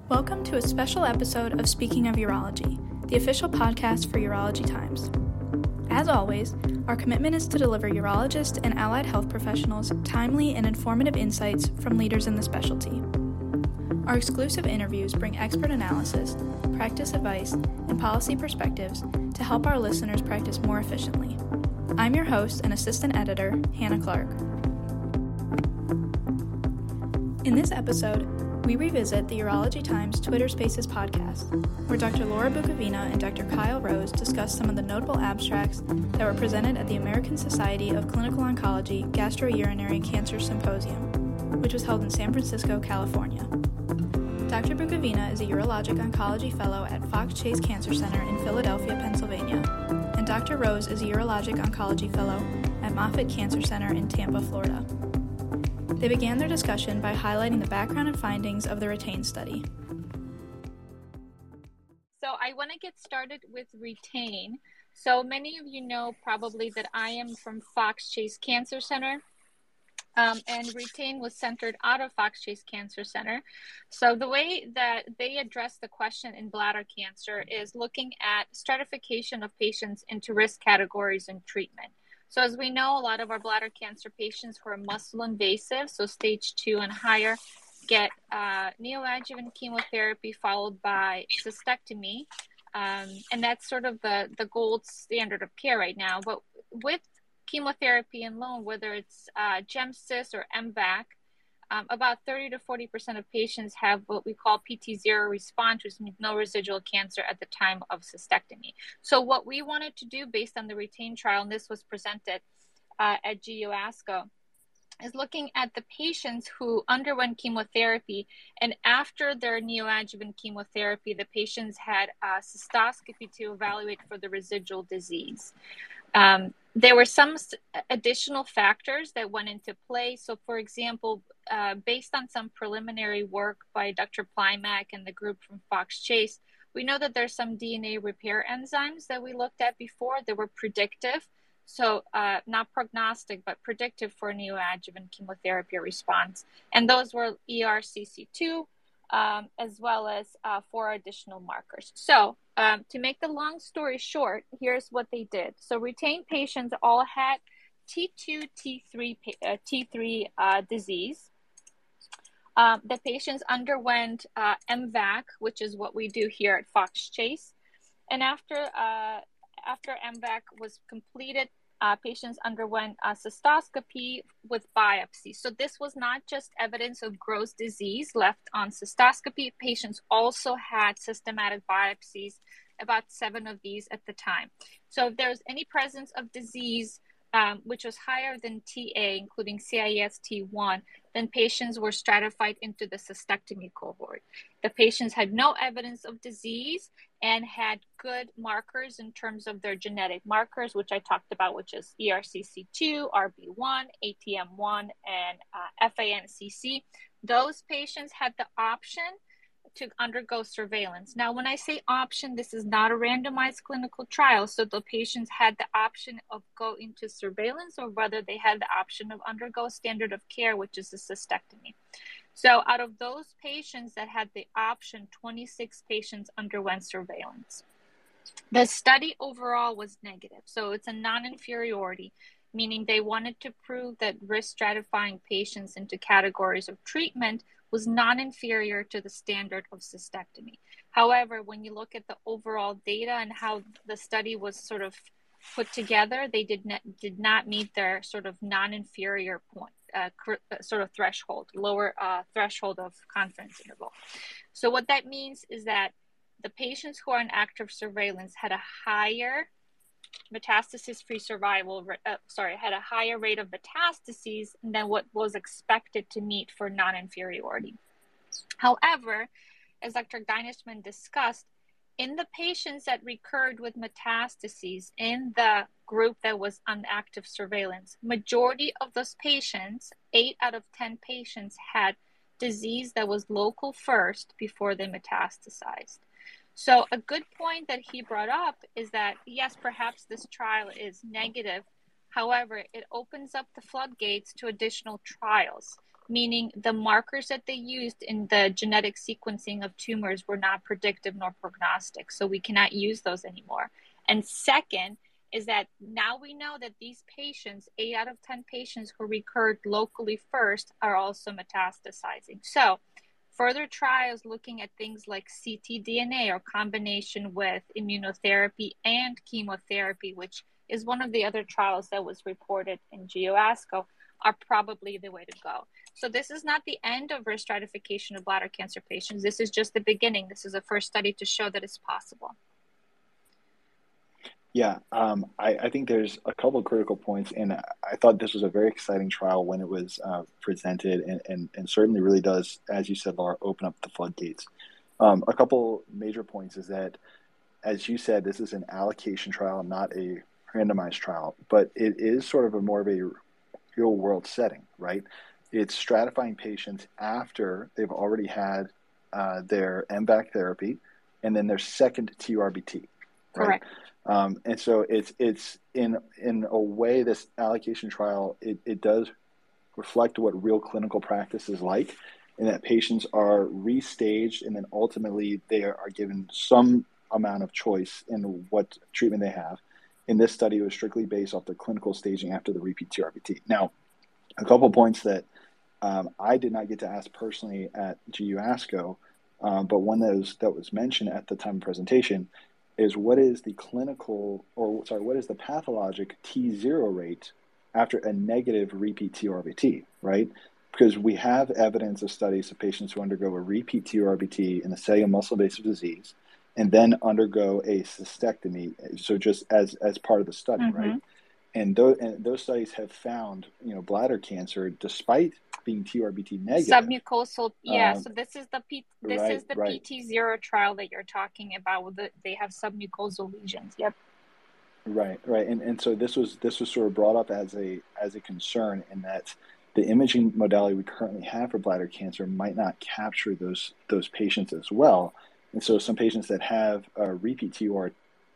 Welcome to a special episode of Speaking of Urology, the official podcast for Urology Times. As always, our commitment is to deliver urologists and allied health professionals timely and informative insights from leaders in the specialty. Our exclusive interviews bring expert analysis, practice advice, and policy perspectives to help our listeners practice more efficiently. I'm your host and assistant editor, Hannah Clark. In this episode, we revisit the Urology Times Twitter Spaces podcast, where Dr. Laura Bukovina and Dr. Kyle Rose discuss some of the notable abstracts that were presented at the American Society of Clinical Oncology Gastrourinary Cancer Symposium, which was held in San Francisco, California. Dr. Bukovina is a urologic oncology fellow at Fox Chase Cancer Center in Philadelphia, Pennsylvania, and Dr. Rose is a urologic oncology fellow at Moffitt Cancer Center in Tampa, Florida. They began their discussion by highlighting the background and findings of the RETAIN study. So I want to get started with RETAIN. So many of you know probably that I am from Fox Chase Cancer Center, and RETAIN was centered out of Fox Chase Cancer Center. So the way that they address the question in bladder cancer is looking at stratification of patients into risk categories and treatment. So as we know, a lot of our bladder cancer patients who are muscle invasive, so stage 2 and higher, get neoadjuvant chemotherapy followed by cystectomy. And that's sort of the gold standard of care right now. But with chemotherapy alone, whether it's GemCis or MVAC, about 30 to 40% of patients have what we call PT0 response, which means no residual cancer at the time of cystectomy. So what we wanted to do based on the RETAIN trial, and this was presented at GU ASCO, is looking at the patients who underwent chemotherapy, and after their neoadjuvant chemotherapy, the patients had cystoscopy to evaluate for the residual disease. There were some additional factors that went into play. So, for example, based on some preliminary work by Dr. Plymack and the group from Fox Chase, we know that there's some DNA repair enzymes that we looked at before that were predictive. So not prognostic, but predictive for neoadjuvant chemotherapy response. And those were ERCC2, as well as 4 additional markers. So to make the long story short, here's what they did. So RETAIN patients all had T2, T3 disease. The patients underwent MVAC, which is what we do here at Fox Chase. And after MVAC was completed, patients underwent cystoscopy with biopsy. So this was not just evidence of gross disease left on cystoscopy. Patients also had systematic biopsies, about 7 of these at the time. So if there's any presence of disease, which was higher than TA, including CIS-T1, then patients were stratified into the cystectomy cohort. The patients had no evidence of disease and had good markers in terms of their genetic markers, which I talked about, which is ERCC2, RB1, ATM1, and FANCC. Those patients had the option to undergo surveillance. Now, when I say option, this is not a randomized clinical trial. So the patients had the option of go into surveillance, or whether they had the option of undergo standard of care, which is a cystectomy. So out of those patients that had the option, 26 patients underwent surveillance. The study overall was negative. So it's a non-inferiority, meaning they wanted to prove that risk stratifying patients into categories of treatment was non-inferior to the standard of cystectomy. However, when you look at the overall data and how the study was sort of put together, they did not meet their sort of non-inferior point, sort of threshold, lower threshold of confidence interval. So what that means is that the patients who are in active surveillance had a higher metastasis-free survival, had a higher rate of metastases than what was expected to meet for non-inferiority. However, as Dr. Dynishman discussed, in the patients that recurred with metastases in the group that was on active surveillance, majority of those patients, 8 out of 10 patients, had disease that was local first before they metastasized. So a good point that he brought up is that, yes, perhaps this trial is negative. However, it opens up the floodgates to additional trials. meaning the markers that they used in the genetic sequencing of tumors were not predictive nor prognostic. So we cannot use those anymore. And second is that now we know that these patients, 8 out of 10 patients who recurred locally first, are also metastasizing. So further trials looking at things like ctDNA or combination with immunotherapy and chemotherapy, which is one of the other trials that was reported in GeoASCO, are probably the way to go. So this is not the end of risk stratification of bladder cancer patients. This is just the beginning. This is a first study to show that it's possible. Yeah, I think there's a couple of critical points, and I thought this was a very exciting trial when it was presented, and certainly really does, as you said, Laura, open up the floodgates. A couple major points is that, as you said, this is an allocation trial, not a randomized trial, but it is sort of more of a real-world setting, right? It's stratifying patients after they've already had their MVAC therapy and then their second TURBT, right? Correct. And so it's in a way, this allocation trial, it does reflect what real clinical practice is like, in that patients are restaged and then ultimately they are given some amount of choice in what treatment they have. In this study, it was strictly based off the clinical staging after the repeat TURBT. Now, a couple points that I did not get to ask personally at GU-ASCO, but one that was mentioned at the time of presentation is what is the pathologic T0 rate after a negative repeat TURBT, right? Because we have evidence of studies of patients who undergo a repeat TURBT in the setting of muscle invasive disease and then undergo a cystectomy, so just as part of the study, Mm-hmm. right? And those studies have found, bladder cancer, despite being TURBT negative. Submucosal, yeah. So this is the right. PT0 trial that you're talking about. They have submucosal lesions. Yep. Right. And so this was sort of brought up as a concern, in that the imaging modality we currently have for bladder cancer might not capture those patients as well. And so some patients that have a repeat TURBT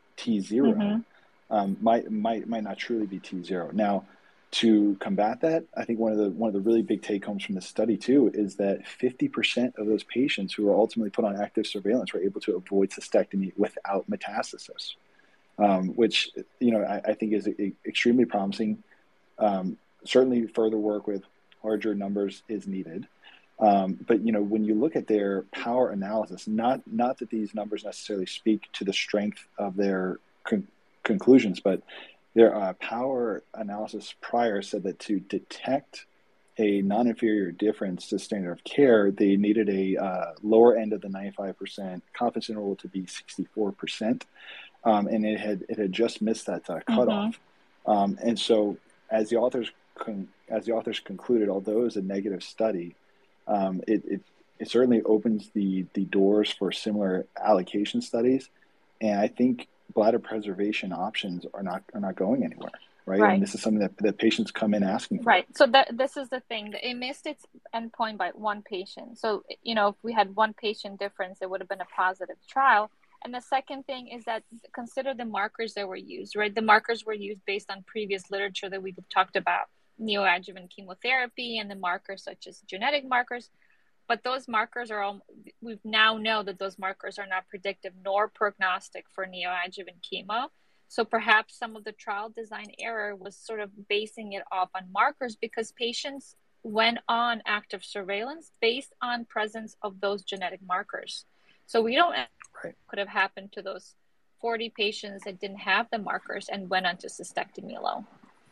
T0 might not truly be T0. Now, to combat that, I think one of the really big take homes from the study too is that 50% of those patients who were ultimately put on active surveillance were able to avoid cystectomy without metastasis, which I think is extremely promising. Certainly, further work with larger numbers is needed. But when you look at their power analysis, not that these numbers necessarily speak to the strength of their conclusions, but their power analysis prior said that to detect a non-inferior difference to standard of care, they needed a lower end of the 95% confidence interval to be 64%, and it had just missed that cutoff. And so, as the authors concluded, although it was a negative study, it certainly opens the doors for similar allocation studies, and I think bladder preservation options are not going anywhere, right? And this is something that patients come in asking for. Right. So this is the thing. It missed its endpoint by one patient. So, if we had one patient difference, it would have been a positive trial. And the second thing is that consider the markers that were used, right? The markers were used based on previous literature that we've talked about, neoadjuvant chemotherapy and the markers such as genetic markers. But those markers we now know that those markers are not predictive nor prognostic for neoadjuvant chemo. So perhaps some of the trial design error was sort of basing it off on markers because patients went on active surveillance based on presence of those genetic markers. So we don't know what could have happened to those 40 patients that didn't have the markers and went on to cystectomy alone.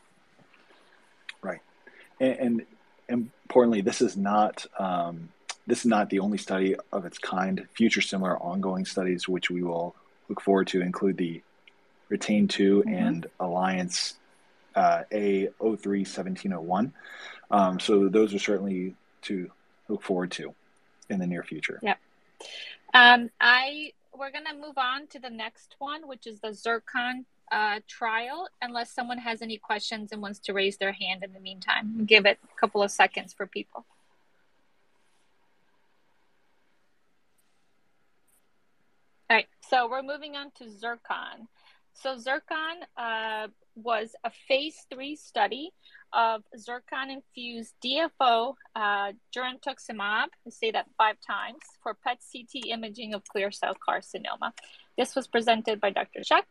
Right. And importantly, this is not the only study of its kind. Future similar ongoing studies, which we will look forward to, include the RETAIN-2 and Alliance A03-1701. So those are certainly to look forward to in the near future. Yep. We're going to move on to the next one, which is the ZIRCON trial, unless someone has any questions and wants to raise their hand in the meantime. Give it a couple of seconds for people. All right, so we're moving on to ZIRCON. So Zircon was a phase 3 study of zircon-infused DFO girentuximab, I say that 5 times, for PET-CT imaging of clear cell carcinoma. This was presented by Dr. Shek,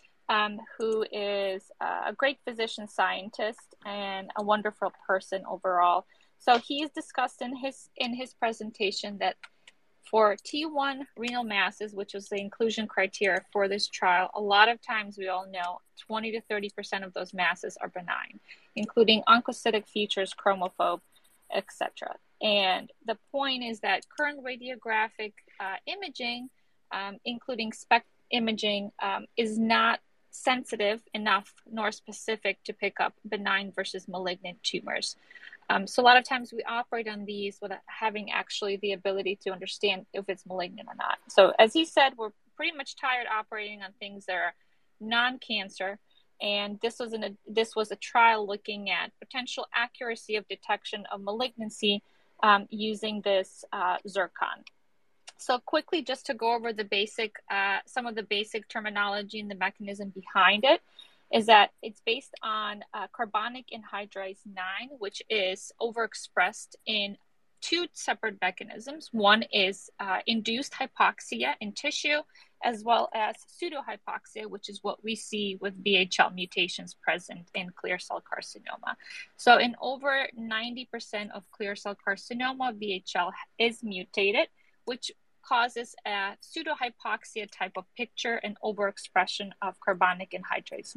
who is a great physician scientist and a wonderful person overall. So he has discussed in his presentation that for T1 renal masses, which was the inclusion criteria for this trial, a lot of times we all know 20 to 30% of those masses are benign, including oncocytic features, chromophobe, etc. And the point is that current radiographic imaging, including SPECT imaging, is not sensitive enough nor specific to pick up benign versus malignant tumors. So a lot of times we operate on these without having actually the ability to understand if it's malignant or not. So as he said, we're pretty much tired operating on things that are non-cancer. And this was a trial looking at potential accuracy of detection of malignancy using this zircon. So quickly, just to go over the some of the basic terminology and the mechanism behind it, is that it's based on carbonic anhydrase 9, which is overexpressed in 2 separate mechanisms. One is induced hypoxia in tissue, as well as pseudohypoxia, which is what we see with VHL mutations present in clear cell carcinoma. So in over 90% of clear cell carcinoma, VHL is mutated, which causes a pseudohypoxia type of picture and overexpression of carbonic anhydrase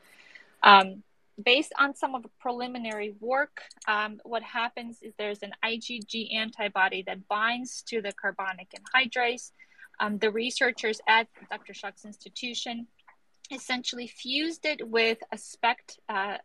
9. Based on some of the preliminary work, what happens is there's an IgG antibody that binds to the carbonic anhydrase. The researchers at Dr. Shek's institution essentially fused it with a SPECT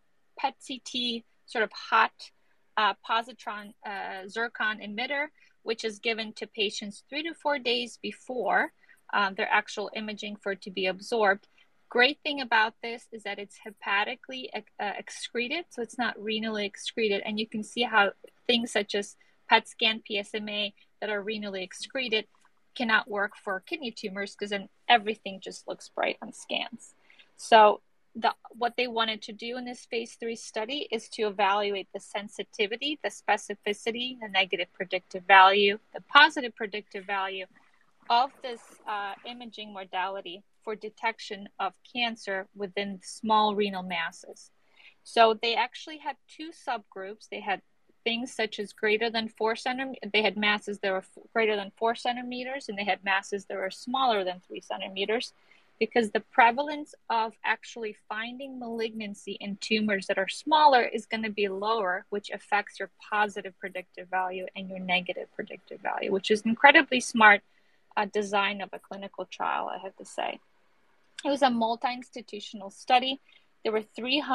PET-CT sort of hot positron zircon emitter, which is given to patients 3 to 4 days before their actual imaging for it to be absorbed. Great thing about this is that it's hepatically excreted, so it's not renally excreted. And you can see how things such as PET scan PSMA that are renally excreted cannot work for kidney tumors because then everything just looks bright on scans. So what they wanted to do in this phase 3 study is to evaluate the sensitivity, the specificity, the negative predictive value, the positive predictive value of this imaging modality for detection of cancer within small renal masses. So they actually had 2 subgroups. They had things such as greater than 4 centimeters. They had masses that were greater than 4 centimeters, and they had masses that were smaller than 3 centimeters. Because the prevalence of actually finding malignancy in tumors that are smaller is going to be lower, which affects your positive predictive value and your negative predictive value, which is incredibly smart design of a clinical trial, I have to say. It was a multi-institutional study. There were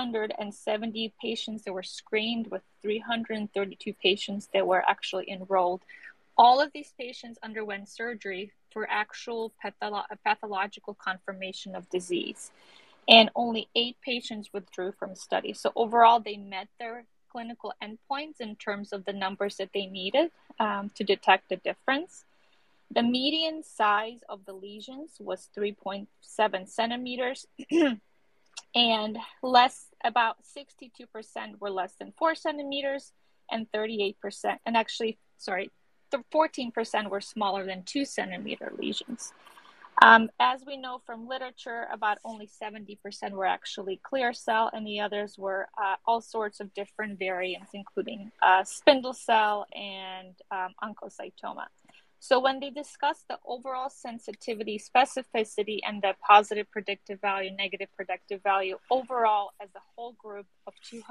370 patients that were screened with 332 patients that were actually enrolled. All of these patients underwent surgery for actual pathological confirmation of disease. And only 8 patients withdrew from study. So overall, they met their clinical endpoints in terms of the numbers that they needed to detect a difference. The median size of the lesions was 3.7 centimeters, and about 62% were less than 4 centimeters, and 38%, and actually, 14% were smaller than 2 centimeter lesions. As we know from literature, about only 70% were actually clear cell, and the others were all sorts of different variants, including spindle cell and oncocytoma. So when they discussed the overall sensitivity, specificity, and the positive predictive value, negative predictive value overall as a whole group of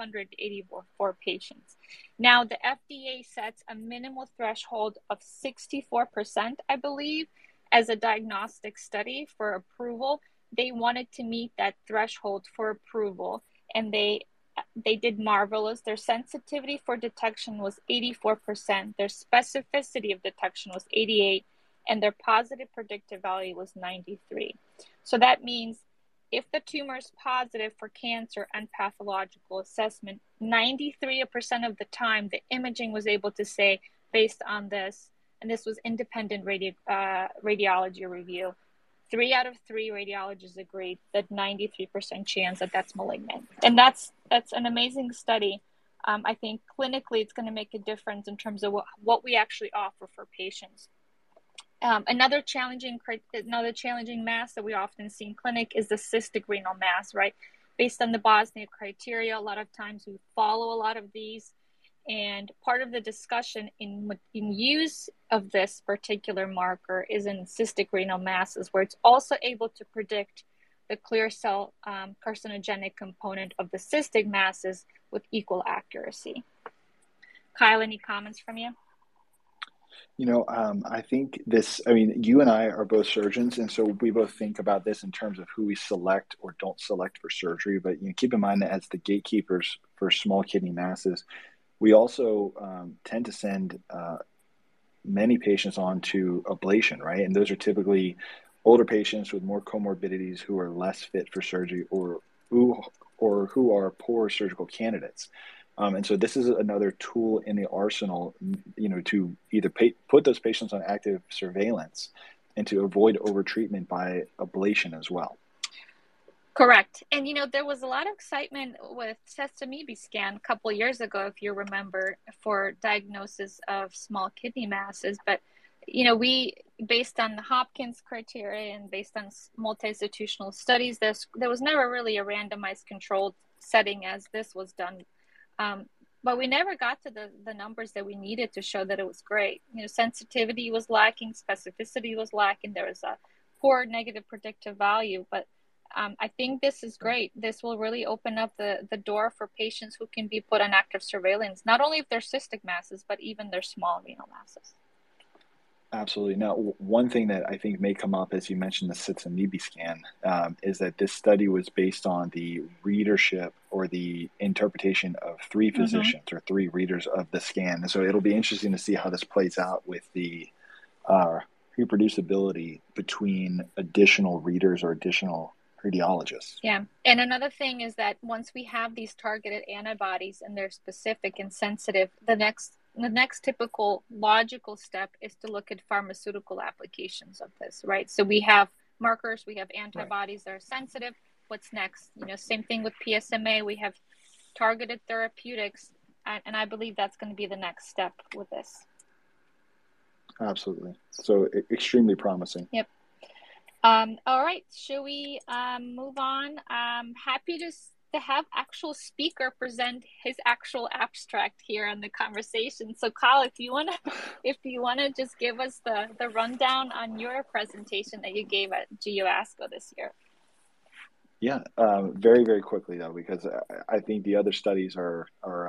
284 patients. Now, the FDA sets a minimal threshold of 64%, I believe, as a diagnostic study for approval. They wanted to meet that threshold for approval, and they did marvelous. Their sensitivity for detection was 84%. Their specificity of detection was 88%, and their positive predictive value was 93%. So that means if the tumor is positive for cancer and pathological assessment, 93% of the time the imaging was able to say, based on this, and this was independent radiology review, 3 out of 3 radiologists agreed that 93% chance that that's malignant. And that's an amazing study. I think clinically it's going to make a difference in terms of what we actually offer for patients. Another challenging mass that we often see in clinic is the cystic renal mass, right? Based on the Bosnia criteria, a lot of times we follow a lot of these. And part of the discussion in use of this particular marker is in cystic renal masses, where it's also able to predict the clear cell carcinogenic component of the cystic masses with equal accuracy. Kyle, any comments from you? I think you and I are both surgeons, and so we both think about this in terms of who we select or don't select for surgery. But keep in mind that as the gatekeepers for small kidney masses, we also tend to send many patients on to ablation, right? And those are typically older patients with more comorbidities who are less fit for surgery or who are poor surgical candidates. And so this is another tool in the arsenal, to either put those patients on active surveillance and to avoid overtreatment by ablation as well. Correct. And, there was a lot of excitement with sesame scan a couple of years ago, if you remember, for diagnosis of small kidney masses. But, we, based on the Hopkins criteria and based on multi-institutional studies, there was never really a randomized controlled setting as this was done. But we never got to the numbers that we needed to show that it was great. Sensitivity was lacking, specificity was lacking. There was a poor negative predictive value, but I think this is great. This will really open up the door for patients who can be put on active surveillance, not only if they're cystic masses, but even their small renal masses. Absolutely. Now, one thing that I think may come up as you mentioned the Sitz-Amebi scan is that this study was based on the readership or the interpretation of 3 physicians or 3 readers of the scan. And so it'll be interesting to see how this plays out with the reproducibility between additional readers or additional radiologists. Yeah. And another thing is that once we have these targeted antibodies and they're specific and sensitive, the next typical logical step is to look at pharmaceutical applications of this, right? So we have markers, we have antibodies that are sensitive. What's next? Same thing with PSMA. We have targeted therapeutics, and I believe that's going to be the next step with this. Absolutely. So extremely promising. Yep. All right. Should we move on? Happy to have actual speaker present his actual abstract here in the conversation. So Kyle, if you wanna just give us the rundown on your presentation that you gave at GU ASCO this year. Yeah, very, very quickly though, because I think the other studies are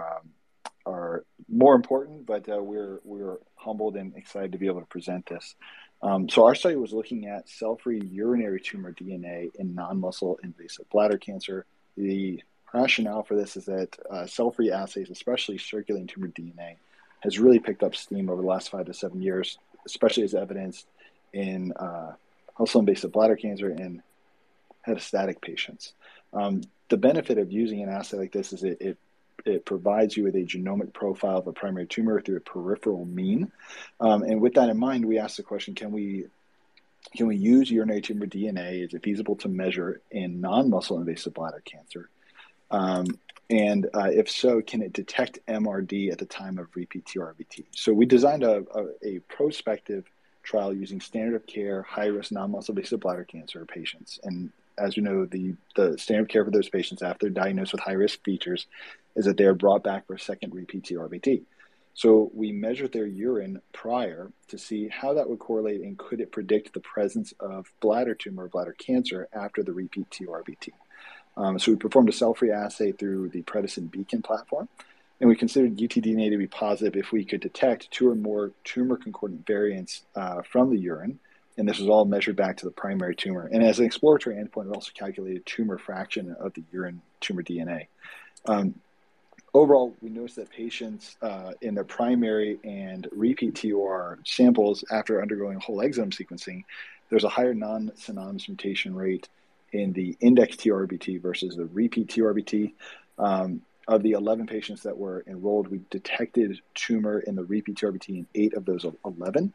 more important, but we're humbled and excited to be able to present this. So our study was looking at cell-free urinary tumor DNA in non-muscle invasive bladder cancer. The rationale for this is that cell-free assays, especially circulating tumor DNA, has really picked up steam over the last 5 to 7 years, especially as evidenced in muscle-invasive bladder cancer in metastatic patients. The benefit of using an assay like this is it provides you with a genomic profile of a primary tumor through a peripheral mean. And with that in mind, we asked the question, can we use urinary tumor DNA? Is it feasible to measure in non-muscle invasive bladder cancer? And if so, can it detect MRD at the time of repeat TURBT? So we designed a prospective trial using standard of care, high-risk non-muscle invasive bladder cancer patients. And as you know, the standard of care for those patients after diagnosed with high-risk features is that they are brought back for a second repeat TURBT. So we measured their urine prior to see how that would correlate and could it predict the presence of bladder tumor or bladder cancer after the repeat TURBT. So we performed a cell-free assay through the Predicin Beacon platform, and we considered UTDNA to be positive if we could detect 2 or more tumor concordant variants from the urine, and this was all measured back to the primary tumor. And as an exploratory endpoint, we also calculated tumor fraction of the urine tumor DNA. Overall, we noticed that patients in their primary and repeat TUR samples after undergoing whole exome sequencing, there's a higher non-synonymous mutation rate in the index TURBT versus the repeat TURBT. Of the 11 patients that were enrolled, we detected tumor in the repeat TURBT in 8 of those 11.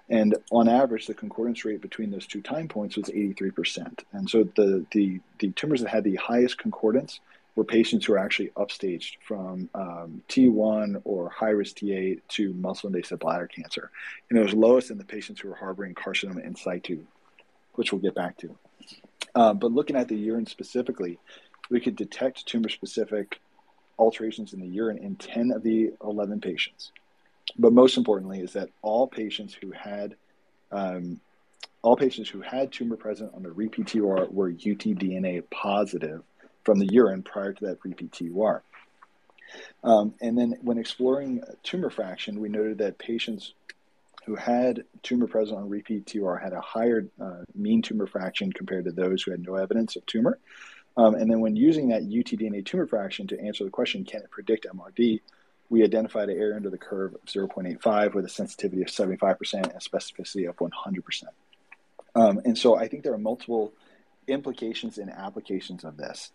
And on average, the concordance rate between those two time points was 83%. And so the tumors that had the highest concordance were patients who were actually upstaged from T1 or high-risk Ta to muscle-invasive bladder cancer. And it was lowest in the patients who were harboring carcinoma in situ, which we'll get back to. But looking at the urine specifically, we could detect tumor-specific alterations in the urine in 10 of the 11 patients. But most importantly is that all patients who had tumor present on the repeat TUR were UTDNA positive from the urine prior to that repeat TUR. And then when exploring tumor fraction, we noted that patients who had tumor present on repeat TUR had a higher mean tumor fraction compared to those who had no evidence of tumor. And then when using that UTDNA tumor fraction to answer the question, can it predict MRD, we identified an area under the curve of 0.85 with a sensitivity of 75% and a specificity of 100%. And so I think there are multiple implications and applications of this.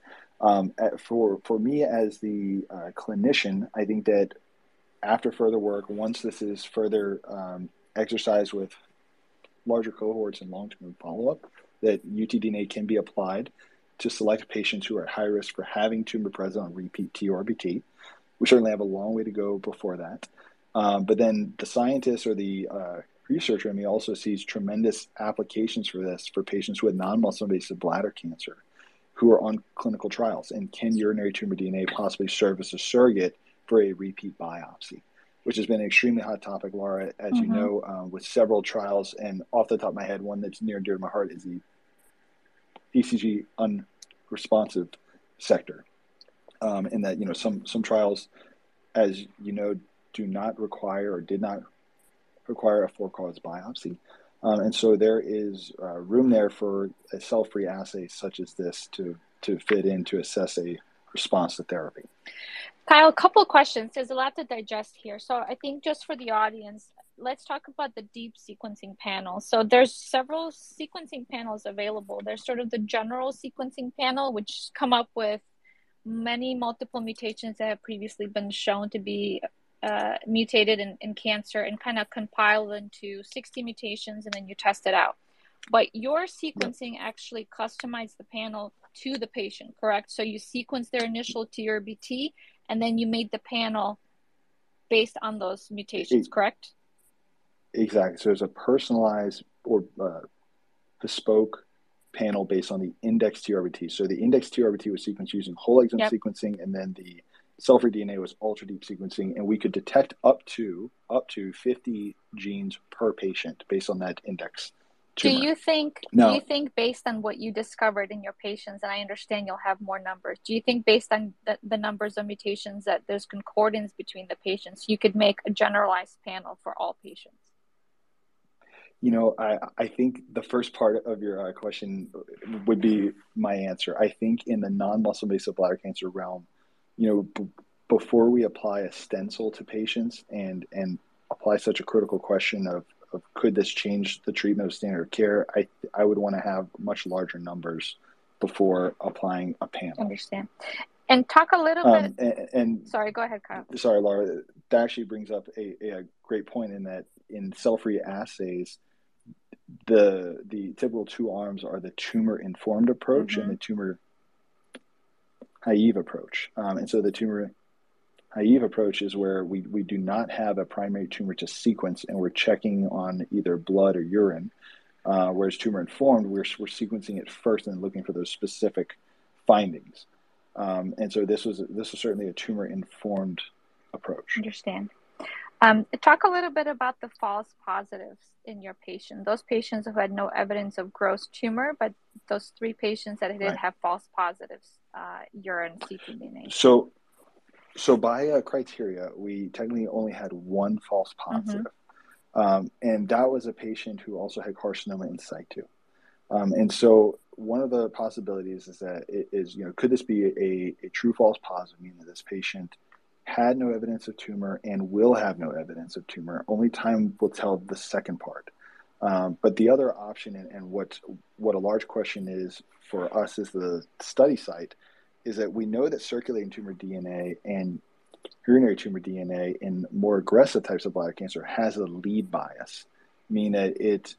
For me as the clinician, I think that after further work, once this is further exercised with larger cohorts and long-term follow-up, that UTDNA can be applied to select patients who are at high risk for having tumor present on repeat TURBT. We certainly have a long way to go before that. But then the scientists or the researcher in me also sees tremendous applications for this for patients who had non-muscle invasive bladder cancer who are on clinical trials. And can urinary tumor DNA possibly serve as a surrogate for a repeat biopsy, which has been an extremely hot topic, Laura, as you know, with several trials. And off the top of my head, one that's near and dear to my heart is the BCG unresponsive sector. In that, some trials, as you know, do not require or did not require a for-cause biopsy. And so there is room there for a cell-free assay such as this to fit in to assess a response to therapy. Kyle, a couple of questions. There's a lot to digest here. So I think just for the audience, let's talk about the deep sequencing panel. So there's several sequencing panels available. There's sort of the general sequencing panel, which come up with many multiple mutations that have previously been shown to be mutated in cancer and kind of compiled into 60 mutations, and then you test it out. But your sequencing actually customized the panel to the patient, correct? So you sequenced their initial TURBT, and then you made the panel based on those mutations, correct? Exactly. So there's a personalized or bespoke panel based on the index TURBT. So the index TURBT was sequenced using whole exome sequencing, and then the cell-free DNA was ultra deep sequencing, and we could detect up to 50 genes per patient based on that index tumor. Do you think based on what you discovered in your patients, and I understand you'll have more numbers, do you think based on the numbers of mutations that there's concordance between the patients, you could make a generalized panel for all patients? I think the first part of your question would be my answer. I think in the non-muscle invasive bladder cancer realm, before we apply a stencil to patients and apply such a critical question of could this change the treatment of standard of care, I would want to have much larger numbers before applying a panel. Understand. And talk a little bit. Sorry, go ahead, Kyle. Sorry, Laura. That actually brings up a great point in that in cell-free assays, the typical two arms are the tumor-informed approach and the tumor-naive approach. And so the tumor-naive approach is where we do not have a primary tumor to sequence, and we're checking on either blood or urine. Whereas tumor-informed, we're sequencing it first and looking for those specific findings. And so this was certainly a tumor-informed approach. Understand. Talk a little bit about the false positives in your patient. Those patients who had no evidence of gross tumor, but those 3 patients that did have false positives, urine, ctDNA. So by criteria, we technically only had 1 false positive. And that was a patient who also had carcinoma in situ. And so one of the possibilities is that could this be a true false positive, meaning that this patient had no evidence of tumor and will have no evidence of tumor? Only time will tell the second part. But the other option, and what a large question is for us as the study site, is that we know that circulating tumor DNA and urinary tumor DNA in more aggressive types of bladder cancer has a lead bias, mean that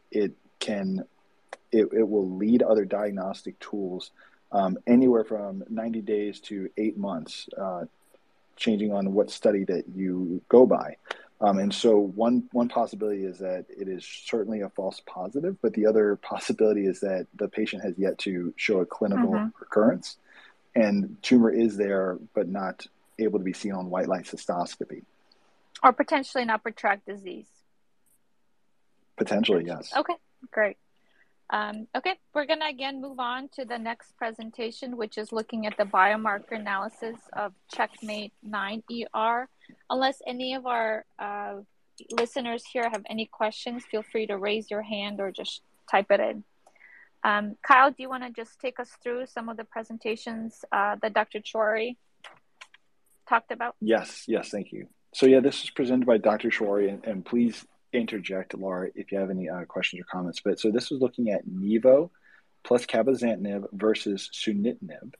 it will lead other diagnostic tools anywhere from 90 days to 8 months, changing on what study that you go by. And so one possibility is that it is certainly a false positive, but the other possibility is that the patient has yet to show a clinical recurrence, and tumor is there, but not able to be seen on white light cystoscopy. Or potentially an upper tract disease. Potentially, yes. Okay, great. Okay, we're going to again move on to the next presentation, which is looking at the biomarker analysis of CheckMate 9ER. Unless any of our listeners here have any questions, feel free to raise your hand or just type it in. Kyle, do you want to just take us through some of the presentations that Dr. Choueiri talked about? Yes, thank you. So yeah, this is presented by Dr. Choueiri, and please interject, Laura, if you have any questions or comments. But so this was looking at nivo plus cabozantinib versus sunitinib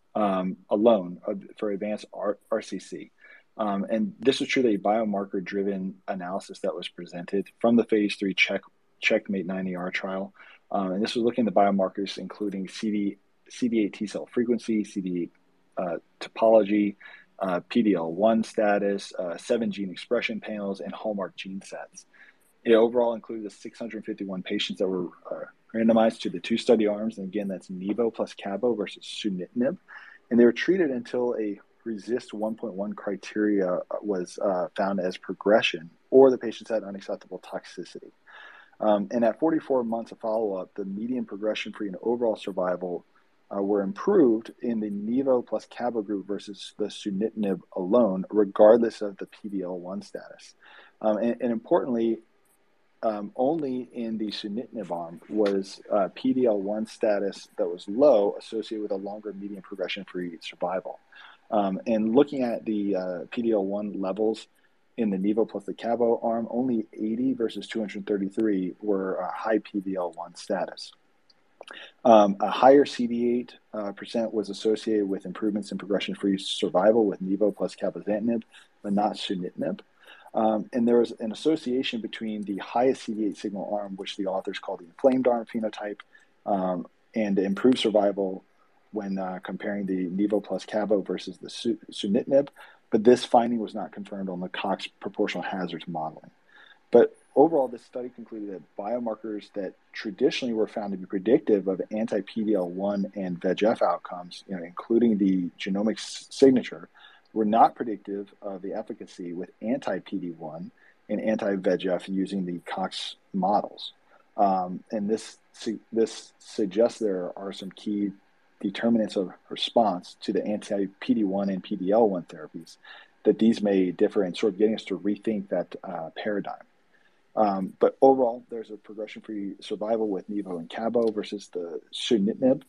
alone for advanced RCC. And this was truly a biomarker-driven analysis that was presented from the phase 3 CheckMate 9ER trial. And this was looking at the biomarkers, including CD8 T cell frequency, CD8 topology, PD-L1 status, 7 gene expression panels, and hallmark gene sets. It overall included the 651 patients that were randomized to the 2 study arms. And again, that's nivo plus cabo versus sunitinib. And they were treated until a RECIST 1.1 criteria was found as progression, or the patients had unacceptable toxicity. And at 44 months of follow-up, the median progression-free and overall survival were improved in the nivo plus cabo group versus the sunitinib alone, regardless of the PD-L1 status. And importantly, only in the sunitinib arm was PD-L1 status that was low associated with a longer median progression-free survival. And looking at the PD-L1 levels in the nivo plus the cabo arm, only 80 versus 233 were high PD-L1 status. A higher CD8 percent was associated with improvements in progression-free survival with nivo plus cabozantinib, but not sunitinib. And there was an association between the highest CD8 signal arm, which the authors call the inflamed arm phenotype, and the improved survival when comparing the nivo plus cabo versus the sunitinib. But this finding was not confirmed on the Cox proportional hazards modeling. But overall, this study concluded that biomarkers that traditionally were found to be predictive of anti-PD-L1 and VEGF outcomes, including the genomic signature, were not predictive of the efficacy with anti-PD-1 and anti-VEGF using the Cox models. And this suggests there are some key determinants of response to the anti-PD-1 and PD-L1 therapies, that these may differ in sort of getting us to rethink that paradigm. But overall, there's a progression-free survival with nivo and cabo versus the sunitinib,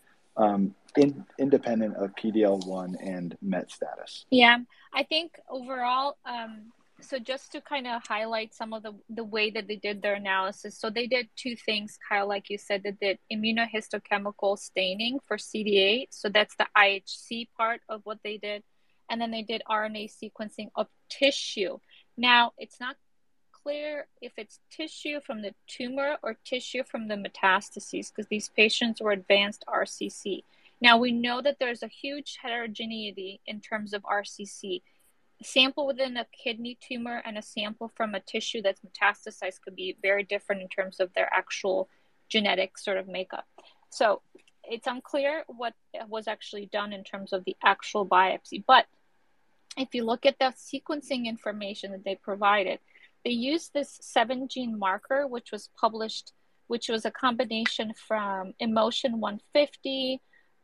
independent of PD-L1 and MET status. Yeah, I think overall, so just to kind of highlight some of the way that they did their analysis. So they did 2 things, Kyle, like you said. They did immunohistochemical staining for CD8. So that's the IHC part of what they did. And then they did RNA sequencing of tissue. Now, it's not clear if it's tissue from the tumor or tissue from the metastases, because these patients were advanced RCC. Now, we know that there's a huge heterogeneity in terms of RCC. A sample within a kidney tumor and a sample from a tissue that's metastasized could be very different in terms of their actual genetic sort of makeup. So it's unclear what was actually done in terms of the actual biopsy. But if you look at the sequencing information that they provided, they used this 7-gene marker, which was published, which was a combination from Emotion 150.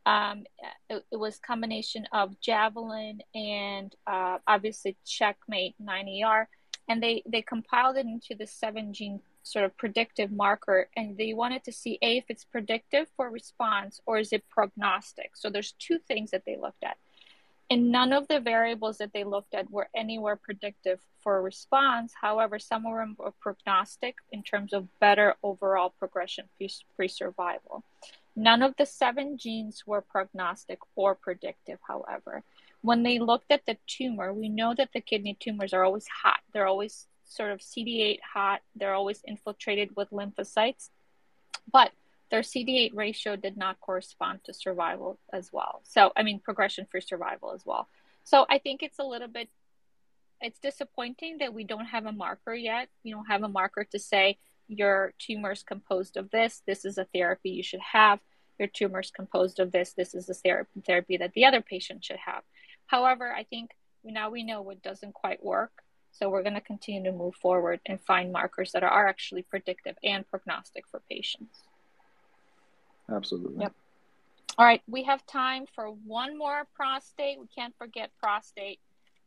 It was a combination of Javelin and obviously CheckMate 9ER, and they compiled it into the 7-gene sort of predictive marker, and they wanted to see if it's predictive for response or is it prognostic. So there's 2 things that they looked at, and none of the variables that they looked at were anywhere predictive for a response. However, some of them were prognostic in terms of better overall progression-free survival. None of the 7 genes were prognostic or predictive, however. When they looked at the tumor, we know that the kidney tumors are always hot. They're always sort of CD8 hot. They're always infiltrated with lymphocytes, but their CD8 ratio did not correspond to survival as well. So, I mean, progression-free survival as well. So I think it's it's disappointing that we don't have a marker yet. We don't have a marker to say your tumor is composed of this. This is a therapy you should have. Your tumor is composed of this. This is the therapy that the other patient should have. However, I think now we know what doesn't quite work. So we're going to continue to move forward and find markers that are actually predictive and prognostic for patients. Absolutely. Yep. All right. We have time for one more prostate. We can't forget prostate.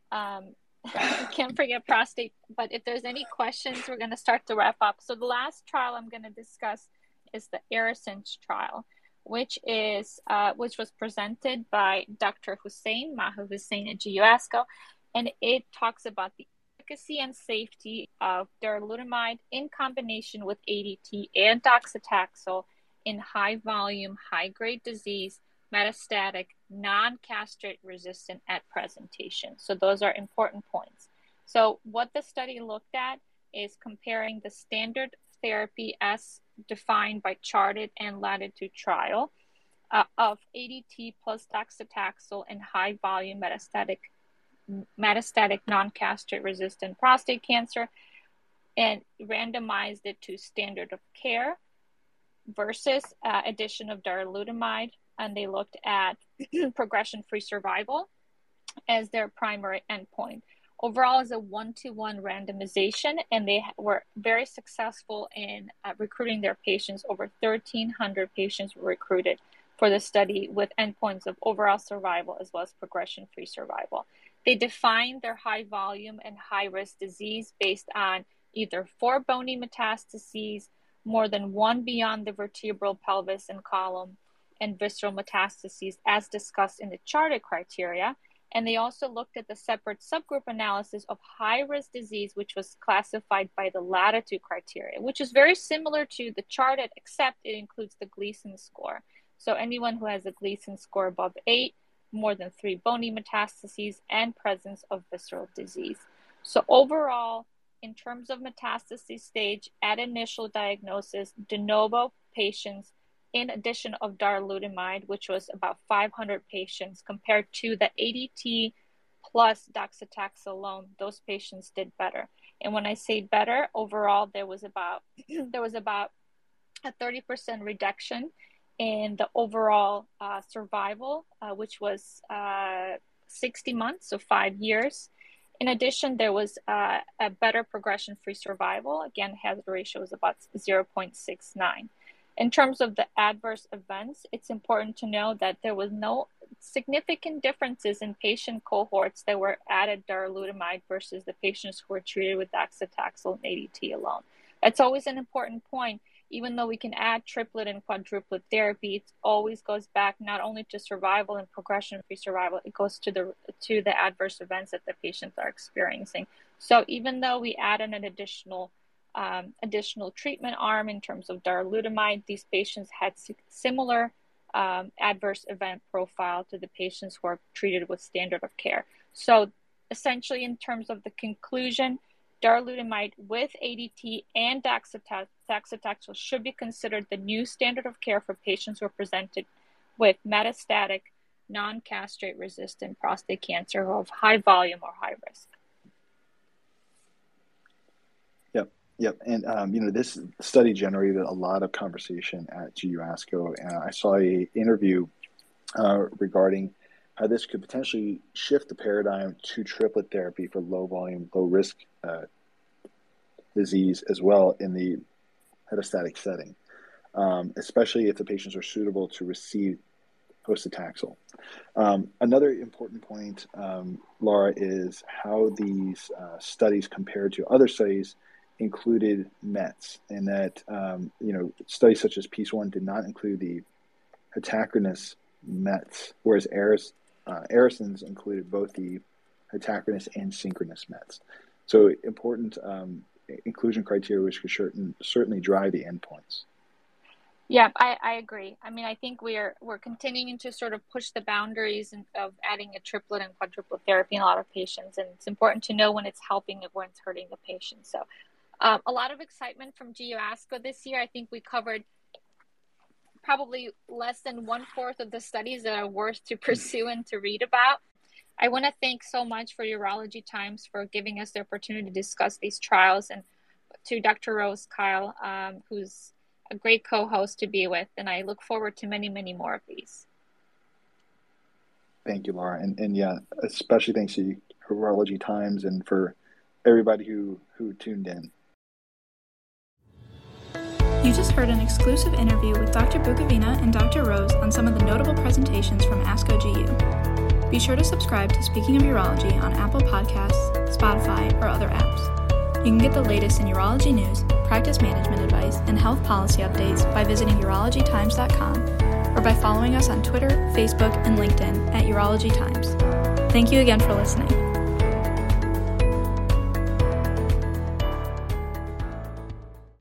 We can't forget prostate. But if there's any questions, we're going to start to wrap up. So the last trial I'm going to discuss is the ARASENS trial, which was presented by Dr. Maha Hussein at GU ASCO, and it talks about the efficacy and safety of darolutamide in combination with ADT and docetaxel in high volume, high grade disease, metastatic, non-castrate resistant at presentation. So those are important points. So what the study looked at is comparing the standard therapy as defined by Charted and Latitude trial of ADT plus docetaxel in high volume metastatic non-castrate resistant prostate cancer, and randomized it to standard of care versus addition of darolutamide, and they looked at progression-free survival as their primary endpoint. Overall, is a 1-to-1 randomization, and they were very successful in recruiting their patients. Over 1,300 patients were recruited for the study with endpoints of overall survival as well as progression-free survival. They defined their high volume and high risk disease based on either 4 bony metastases, more than 1 beyond the vertebral pelvis and column, and visceral metastases as discussed in the Charted criteria. And they also looked at the separate subgroup analysis of high-risk disease, which was classified by the Latitude criteria, which is very similar to the Charted, except it includes the Gleason score. So anyone who has a Gleason score above 8, more than 3 bony metastases, and presence of visceral disease. So overall, in terms of metastasis stage at initial diagnosis, de novo patients, in addition of darolutamide, which was about 500 patients, compared to the ADT plus docetaxel alone, those patients did better. And when I say better, overall, there was about a 30% reduction in the overall survival, which was 60 months, so 5 years. In addition, there was a better progression-free survival. Again, hazard ratio was about 0.69. In terms of the adverse events, it's important to know that there was no significant differences in patient cohorts that were added darolutamide versus the patients who were treated with docetaxel and ADT alone. That's always an important point. Even though we can add triplet and quadruplet therapy, it always goes back not only to survival and progression-free survival, it goes to the adverse events that the patients are experiencing. So even though we add an additional treatment arm in terms of darolutamide, these patients had similar adverse event profile to the patients who are treated with standard of care. So essentially, in terms of the conclusion, darolutamide with ADT and docetaxel should be considered the new standard of care for patients who are presented with metastatic, non-castrate resistant prostate cancer of high volume or high risk. Yep. And, this study generated a lot of conversation at GU ASCO. And I saw an interview regarding how this could potentially shift the paradigm to triplet therapy for low volume, low risk disease as well in the metastatic setting, especially if the patients are suitable to receive docetaxel. Another important point, Laura, is how these studies compared to other studies included METs, and that studies such as PEACE-1 did not include the heterogeneous METs, whereas ARASENS included both the heterogeneous and synchronous METs. So important inclusion criteria which could certainly drive the endpoints. Yeah, I agree. I mean, I think we're continuing to sort of push the boundaries of adding a triplet and quadruplet therapy in a lot of patients, and it's important to know when it's helping and when it's hurting the patient. So, a lot of excitement from GU ASCO this year. I think we covered probably less than 1/4 of the studies that are worth to pursue and to read about. I want to thank so much for Urology Times for giving us the opportunity to discuss these trials, and to Dr. Rose, Kyle, who's a great co-host to be with, and I look forward to many, many more of these. Thank you, Laura. And yeah, especially thanks to Urology Times and for everybody who tuned in. You just heard an exclusive interview with Dr. Bukovina and Dr. Rose on some of the notable presentations from ASCO GU. Be sure to subscribe to Speaking of Urology on Apple Podcasts, Spotify, or other apps. You can get the latest in urology news, practice management advice, and health policy updates by visiting urologytimes.com or by following us on Twitter, Facebook, and LinkedIn at Urology Times. Thank you again for listening.